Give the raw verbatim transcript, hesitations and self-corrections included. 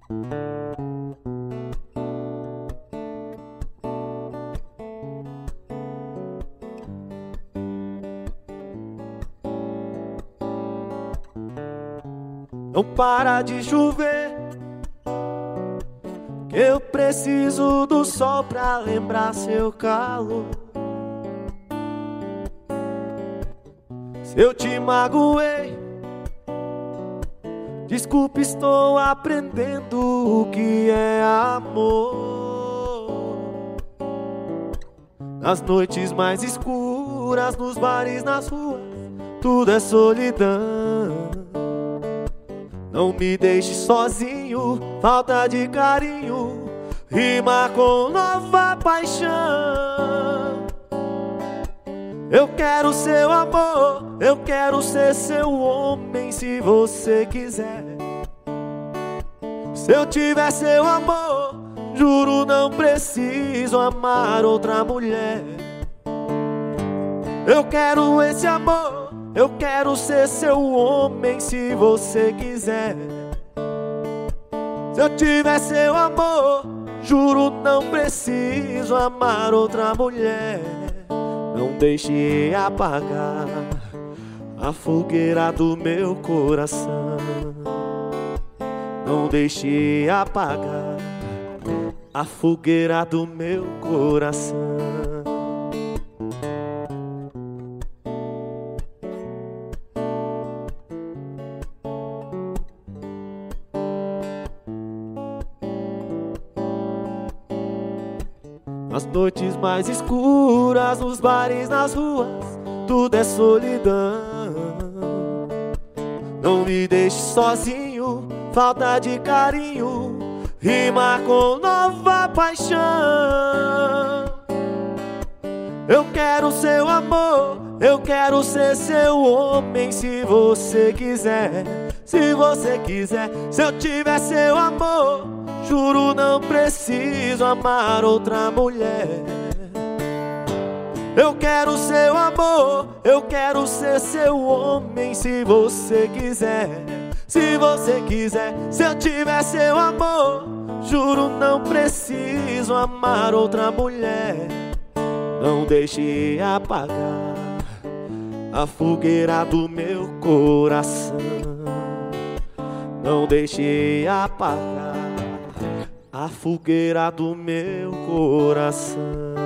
Não para de chover, que eu preciso do sol pra lembrar seu calor. Se eu te magoei, desculpe, estou aprendendo o que é amor. Nas noites mais escuras, nos bares, nas ruas, tudo é solidão. Não me deixe sozinho, falta de carinho rima com nova paixão. Eu quero seu amor, eu quero ser seu homem se você quiser. Se eu tiver seu amor, juro não preciso amar outra mulher. Eu quero esse amor, eu quero ser seu homem se você quiser. Se eu tiver seu amor, juro não preciso amar outra mulher. Não deixe apagar a fogueira do meu coração. Não deixe apagar a fogueira do meu coração. Nas noites mais escuras, nos bares, nas ruas, tudo é solidão. Não me deixe sozinho, falta de carinho rima com nova paixão. Eu quero seu amor, eu quero ser seu homem se você quiser. Se você quiser, se eu tiver seu amor, juro não preciso amar outra mulher. Eu quero seu amor, eu quero ser seu homem se você quiser. Se você quiser, se eu tiver seu amor, juro não preciso amar outra mulher. Não deixe apagar a fogueira do meu coração. Não deixe apagar a fogueira do meu coração.